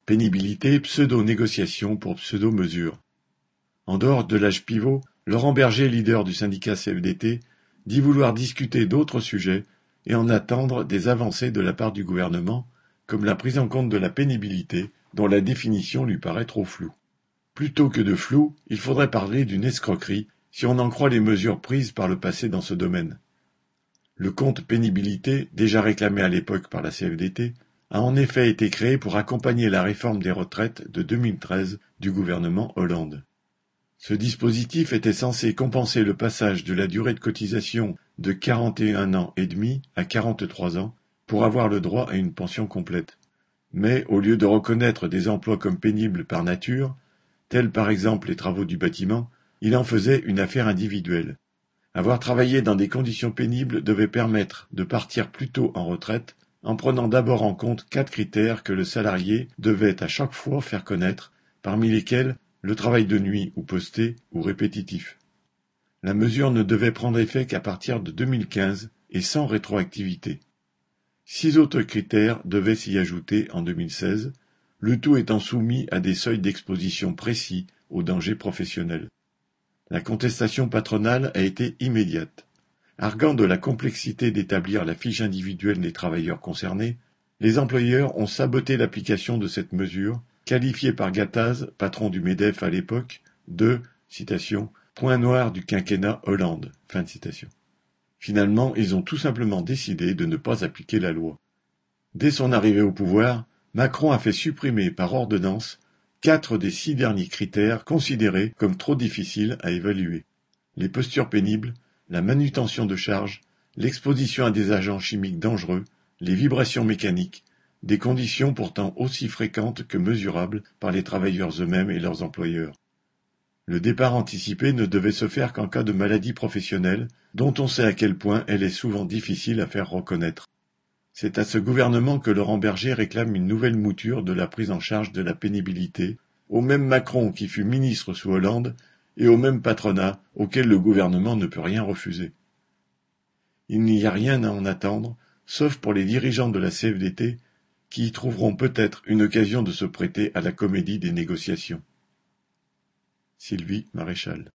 Pénibilité, pseudo-négociation pour pseudo-mesure. En dehors de l'âge pivot, Laurent Berger, leader du syndicat CFDT, dit vouloir discuter d'autres sujets et en attendre des avancées de la part du gouvernement, comme la prise en compte de la pénibilité, dont la définition lui paraît trop floue. Plutôt que de flou, il faudrait parler d'une escroquerie, si on en croit les mesures prises par le passé dans ce domaine. Le compte pénibilité, déjà réclamé à l'époque par la CFDT, a en effet été créé pour accompagner la réforme des retraites de 2013 du gouvernement Hollande. Ce dispositif était censé compenser le passage de la durée de cotisation de 41 ans et demi à 43 ans pour avoir le droit à une pension complète. Mais au lieu de reconnaître des emplois comme pénibles par nature, tels par exemple les travaux du bâtiment, il en faisait une affaire individuelle. Avoir travaillé dans des conditions pénibles devait permettre de partir plus tôt en retraite, en prenant d'abord en compte 4 critères que le salarié devait à chaque fois faire connaître, parmi lesquels le travail de nuit ou posté ou répétitif. La mesure ne devait prendre effet qu'à partir de 2015 et sans rétroactivité. 6 autres critères devaient s'y ajouter en 2016, le tout étant soumis à des seuils d'exposition précis aux dangers professionnels. La contestation patronale a été immédiate. Arguant de la complexité d'établir la fiche individuelle des travailleurs concernés, les employeurs ont saboté l'application de cette mesure, qualifiée par Gattaz, patron du MEDEF à l'époque, de citation, « point noir du quinquennat Hollande ». Fin de citation. Finalement, ils ont tout simplement décidé de ne pas appliquer la loi. Dès son arrivée au pouvoir, Macron a fait supprimer par ordonnance 4 des 6 derniers critères considérés comme trop difficiles à évaluer. Les postures pénibles, la manutention de charge, l'exposition à des agents chimiques dangereux, les vibrations mécaniques, des conditions pourtant aussi fréquentes que mesurables par les travailleurs eux-mêmes et leurs employeurs. Le départ anticipé ne devait se faire qu'en cas de maladie professionnelle, dont on sait à quel point elle est souvent difficile à faire reconnaître. C'est à ce gouvernement que Laurent Berger réclame une nouvelle mouture de la prise en charge de la pénibilité, au même Macron qui fut ministre sous Hollande et au même patronat auquel le gouvernement ne peut rien refuser. Il n'y a rien à en attendre, sauf pour les dirigeants de la CFDT, qui y trouveront peut-être une occasion de se prêter à la comédie des négociations. Sylvie Maréchal.